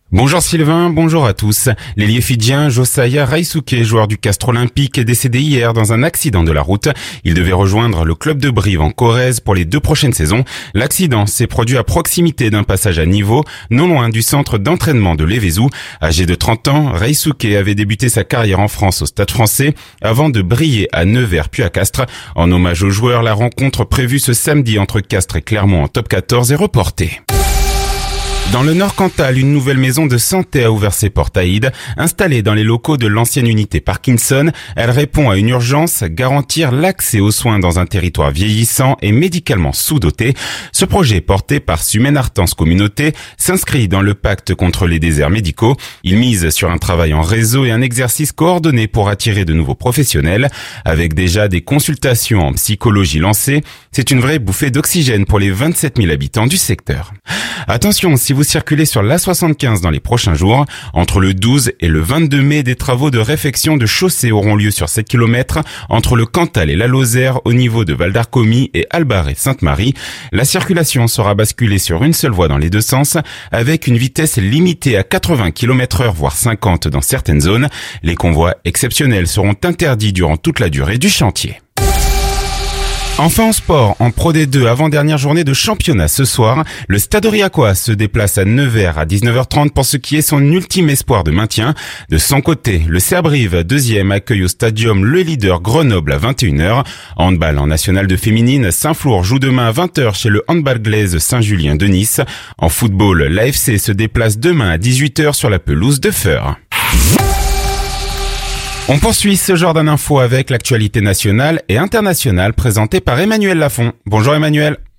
Bonjour Sylvain, bonjour à tous. L'ailier fidjien Josiah Raisuke, joueur du Castres Olympique, est décédé hier dans un accident de la route. Il devait rejoindre le club de Brive en Corrèze pour les 2 prochaines saisons. L'accident s'est produit à proximité d'un passage à niveau, non loin du centre d'entraînement de l'Evezou. Âgé de 30 ans, Raisuke avait débuté sa carrière en France au Stade Français avant de briller à Nevers puis à Castres. En hommage au joueur, la rencontre prévue ce samedi entre Castres et Clermont en top 14 est reportée. Dans le Nord-Cantal, une nouvelle maison de santé a ouvert ses portes à Ide. Installée dans les locaux de l'ancienne unité Parkinson, elle répond à une urgence, garantir l'accès aux soins dans un territoire vieillissant et médicalement sous-doté. Ce projet, porté par Sumen Artens Communauté, s'inscrit dans le pacte contre les déserts médicaux. Il mise sur un travail en réseau et un exercice coordonné pour attirer de nouveaux professionnels. Avec déjà des consultations en psychologie lancées, c'est une vraie bouffée d'oxygène pour les 27 000 habitants du secteur. Attention, si vous circulez sur l'A75 dans les prochains jours, entre le 12 et le 22 mai, des travaux de réfection de chaussée auront lieu sur 7 km entre le Cantal et la Lozère au niveau de Val-d'Arcomy et Albarré-Sainte-Marie. La circulation sera basculée sur une seule voie dans les deux sens avec une vitesse limitée à 80 km/h voire 50 dans certaines zones. Les convois exceptionnels seront interdits durant toute la durée du chantier. Enfin en sport, en Pro D2, avant-dernière journée de championnat ce soir, le Stade Aurillacois se déplace à Nevers à 19h30 pour ce qui est son ultime espoir de maintien. De son côté, le CA Brive, deuxième, accueille au Stadium le leader Grenoble à 21h. Handball en national de féminine, Saint-Flour joue demain à 20h chez le Handball Glaise Saint-Julien de Nice. En football, l'AFC se déplace demain à 18h sur la pelouse de Feur. On poursuit ce genre d'infos avec l'actualité nationale et internationale présentée par Emmanuel Lafont. Bonjour Emmanuel.